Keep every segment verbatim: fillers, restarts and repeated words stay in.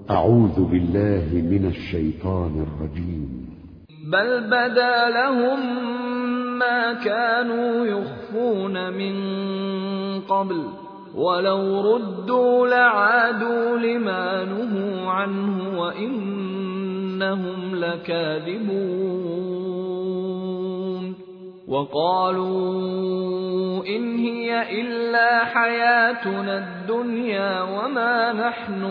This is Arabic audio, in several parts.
أعوذ بالله من الشيطان الرجيم. بل بدا لهم ما كانوا يخفون من قبل ولو ردوا لعادوا لما نهوا عنه وإنهم لكاذبون. وقالوا إن هي إلا حياتنا الدنيا وما نحن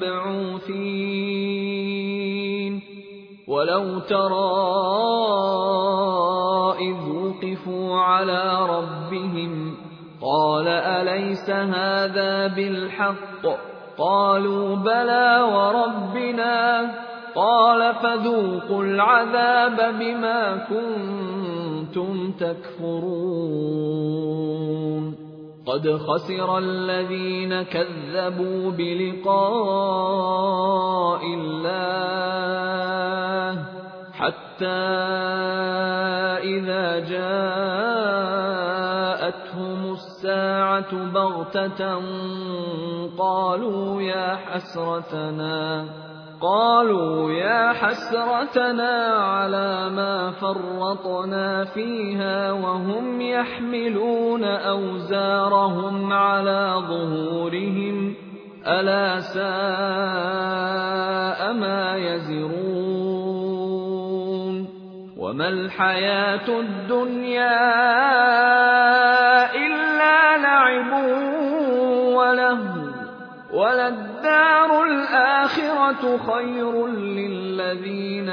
بمبعوثين. ولو ترى إذ وقفوا على ربهم قال أليس هذا بالحق؟ قالوا بلى وربنا. قال فذوقوا العذاب بما كنتم تكفرون. قد خسر الذين كذبوا بلقاء الله حتى إذا جاءتهم الساعة بغتة قالوا يا حسرتنا قالوا يا حسرتنا على ما فرطنا فيها وهم يحملون أوزارهم على ظهورهم ألا ساء ما يزرون. وما الحياة الدنيا إلا لعب ولهو وللدار الآخرة خير للذين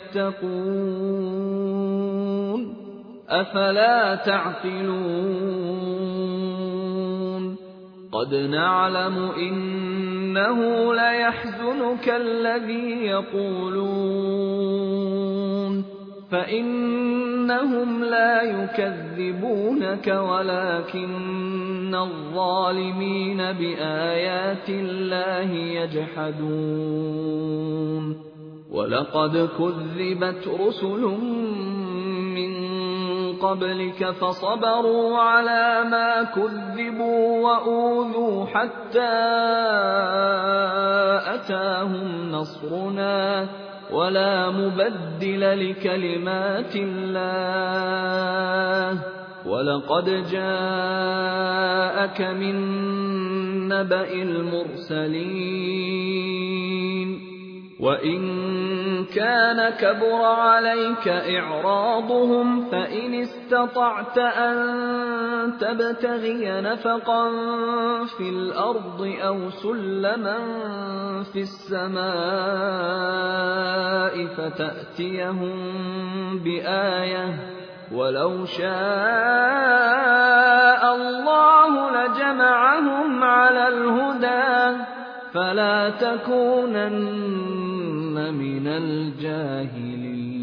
يتقون أفلا تعقلون. قد نعلم إنه ليحزنك الذي يقولون فإنهم لا يكذبونك ولكن الظالمين بآيات الله يجحدون. ولقد كذبت رسل من قبلك فصبروا على ما كذبوا وأوذوا حتى أتاهم نصرنا ولا مبدل لكلمات الله. ولقد جاءك من نبأ المرسلين. وإن كان كبر عليك إعراضهم فإن استطعت أن تبتغي نفقا في الأرض أو سلما في السماء فتأتيهم بآية ولو شاء الله لجمعهم على الهدى فلا تكونن من الجاهلين.